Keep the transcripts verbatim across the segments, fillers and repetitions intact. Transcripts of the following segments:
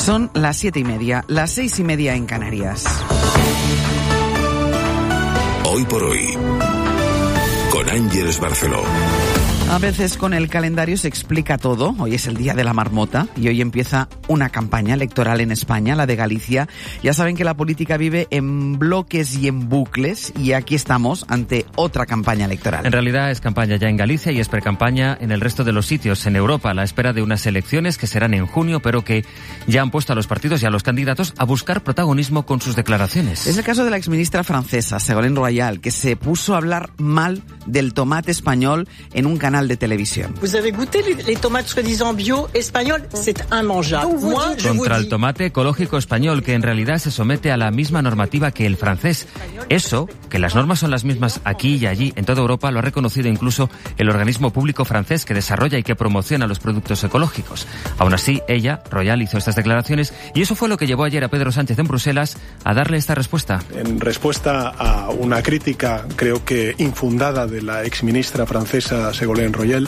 Son las siete y media, las seis y media en Canarias. Hoy por hoy, con Ángeles Barceló. A veces con el calendario se explica todo. Hoy es el Día de la Marmota y hoy empieza una campaña electoral en España, la de Galicia. Ya saben que la política vive en bloques y en bucles y aquí estamos ante otra campaña electoral. En realidad es campaña ya en Galicia y es precampaña en el resto de los sitios en Europa, a la espera de unas elecciones que serán en junio, pero que ya han puesto a los partidos y a los candidatos a buscar protagonismo con sus declaraciones. Es el caso de la exministra francesa, Ségolène Royal, que se puso a hablar mal del tomate español en un canal de televisión. ¿Vous avez goûté les tomates soi-disant bio español? C'est immangeable. Moi, je Contra vous el tomate ecológico español, que en realidad se somete a la misma normativa que el francés. Eso, que las normas son las mismas aquí y allí en toda Europa, lo ha reconocido incluso el organismo público francés que desarrolla y que promociona los productos ecológicos. Aún así, ella, Royal, hizo estas declaraciones y eso fue lo que llevó ayer a Pedro Sánchez en Bruselas a darle esta respuesta. En respuesta a una crítica, creo que infundada, de la exministra francesa Ségolène Royal,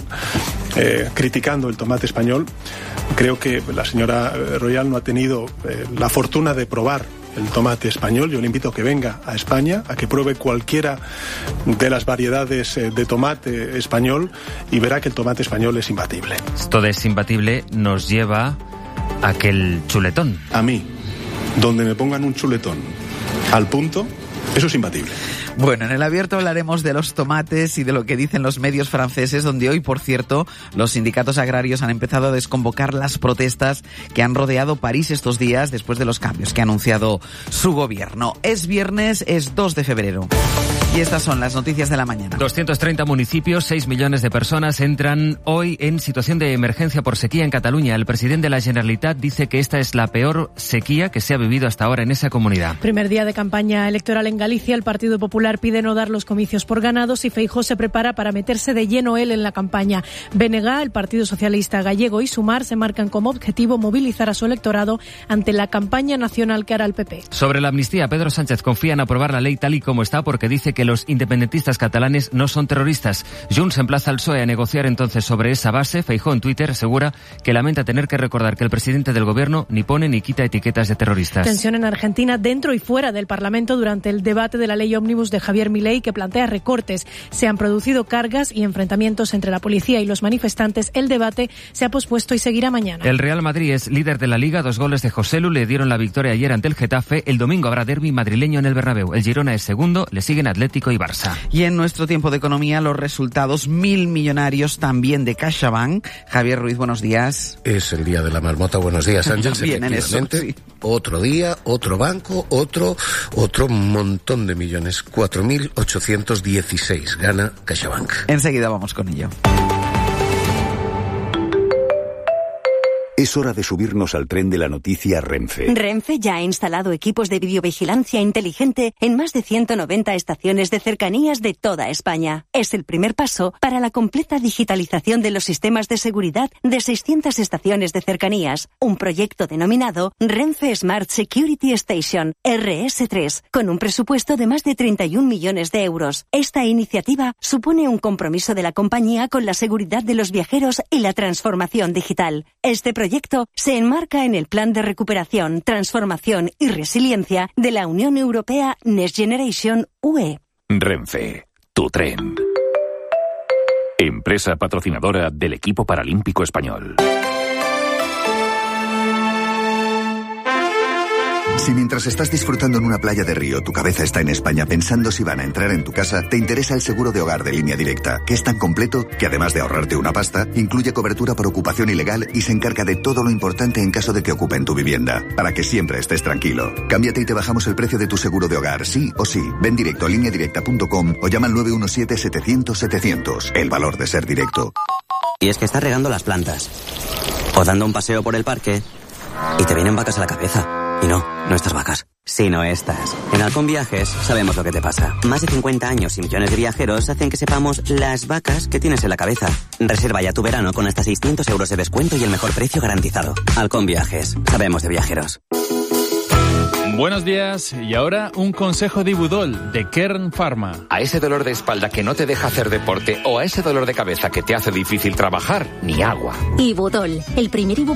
eh, criticando el tomate español, creo que la señora Royal no ha tenido eh, la fortuna de probar el tomate español. Yo le invito a que venga a España, a que pruebe cualquiera de las variedades eh, de tomate español y verá que el tomate español es imbatible. Esto de es imbatible nos lleva a aquel chuletón. A mí, donde me pongan un chuletón al punto, eso es imbatible. Bueno, en el abierto hablaremos de los tomates y de lo que dicen los medios franceses, donde hoy, por cierto, los sindicatos agrarios han empezado a desconvocar las protestas que han rodeado París estos días después de los cambios que ha anunciado su gobierno. Es viernes, es dos de febrero. Y estas son las noticias de la mañana. doscientos treinta municipios, seis millones de personas entran hoy en situación de emergencia por sequía en Cataluña. El presidente de la Generalitat dice que esta es la peor sequía que se ha vivido hasta ahora en esa comunidad. Primer día de campaña electoral en Galicia. El Partido Popular pide no dar los comicios por ganados y Feijóo se prepara para meterse de lleno él en la campaña. B N G, el Partido Socialista Gallego y Sumar se marcan como objetivo movilizar a su electorado ante la campaña nacional que hará el P P. Sobre la amnistía, Pedro Sánchez confía en aprobar la ley tal y como está porque dice que los independentistas catalanes no son terroristas. Junts emplaza al P S O E a negociar entonces sobre esa base. Feijóo en Twitter asegura que lamenta tener que recordar que el presidente del gobierno ni pone ni quita etiquetas de terroristas. Tensión en Argentina dentro y fuera del Parlamento durante el debate de la ley ómnibus de Javier Milei, que plantea recortes. Se han producido cargas y enfrentamientos entre la policía y los manifestantes. El debate se ha pospuesto y seguirá mañana. El Real Madrid es líder de la Liga. Dos goles de Joselu le dieron la victoria ayer ante el Getafe. El domingo habrá derbi madrileño en el Bernabéu. El Girona es segundo, le siguen Atlético y Barça. Y en nuestro tiempo de economía, los resultados mil millonarios también de CaixaBank. Javier Ruiz, buenos días. Es el día de la marmota. Buenos días, Ángel. Bien, en eso, sí. Otro día, otro banco, otro, otro montón de millones. cuatro mil ochocientos dieciséis gana CaixaBank. Enseguida vamos con ello. Es hora de subirnos al tren de la noticia Renfe. Renfe ya ha instalado equipos de videovigilancia inteligente en más de ciento noventa estaciones de cercanías de toda España. Es el primer paso para la completa digitalización de los sistemas de seguridad de seiscientas estaciones de cercanías. Un proyecto denominado Renfe Smart Security Station, R S tres, con un presupuesto de más de treinta y un millones de euros. Esta iniciativa supone un compromiso de la compañía con la seguridad de los viajeros y la transformación digital. Este proyecto proyecto se enmarca en el Plan de Recuperación, Transformación y Resiliencia de la Unión Europea Next Generation U E. Renfe, tu tren. Empresa patrocinadora del equipo paralímpico español. Si mientras estás disfrutando en una playa de Río, tu cabeza está en España pensando si van a entrar en tu casa, te interesa el seguro de hogar de Línea Directa, que es tan completo que además de ahorrarte una pasta, incluye cobertura por ocupación ilegal y se encarga de todo lo importante en caso de que ocupen tu vivienda, para que siempre estés tranquilo. Cámbiate y te bajamos el precio de tu seguro de hogar, sí o sí. Ven directo a línea directa punto com o llama al nueve uno siete, setecientos, setecientos. El valor de ser directo. Y es que estás regando las plantas, o dando un paseo por el parque, y te vienen vacas a la cabeza. Y no, no estas vacas, sino estas. En Halcón Viajes sabemos lo que te pasa. Más de cincuenta años y millones de viajeros hacen que sepamos las vacas que tienes en la cabeza. Reserva ya tu verano con hasta seiscientos euros de descuento y el mejor precio garantizado. Halcón Viajes, sabemos de viajeros. Buenos días, y ahora un consejo de Ibudol, de Kern Pharma. A ese dolor de espalda que no te deja hacer deporte o a ese dolor de cabeza que te hace difícil trabajar, ni agua. Ibudol, el primer ibuprofeno